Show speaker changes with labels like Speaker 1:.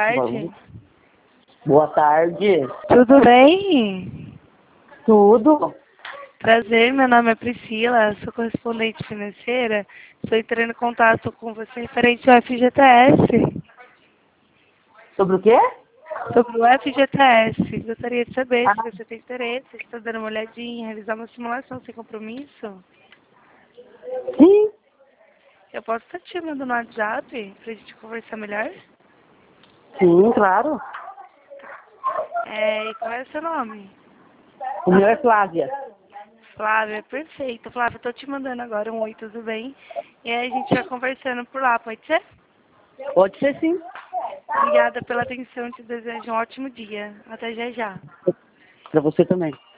Speaker 1: tarde.
Speaker 2: Boa tarde.
Speaker 1: Tudo bem?
Speaker 2: Tudo?
Speaker 1: Prazer, meu nome é Priscila, sou correspondente financeira. Estou entrando em contato com você referente ao FGTS.
Speaker 2: Sobre o quê?
Speaker 1: Sobre o FGTS, gostaria de saber
Speaker 2: Ah,
Speaker 1: se você tem interesse, se está dando uma olhadinha, realizar uma simulação sem compromisso.
Speaker 2: sim.
Speaker 1: Eu posso estar te mandando no WhatsApp para a gente conversar melhor?
Speaker 2: Sim, claro.
Speaker 1: E qual é o seu nome?
Speaker 2: O meu é Flávia.
Speaker 1: Flávia, perfeito. Flávia, estou te mandando agora um oi, tudo bem? E aí a gente vai conversando por lá, pode ser?
Speaker 2: Pode ser sim.
Speaker 1: Obrigada pela atenção, te desejo um ótimo dia. Até já já.
Speaker 2: Pra você também.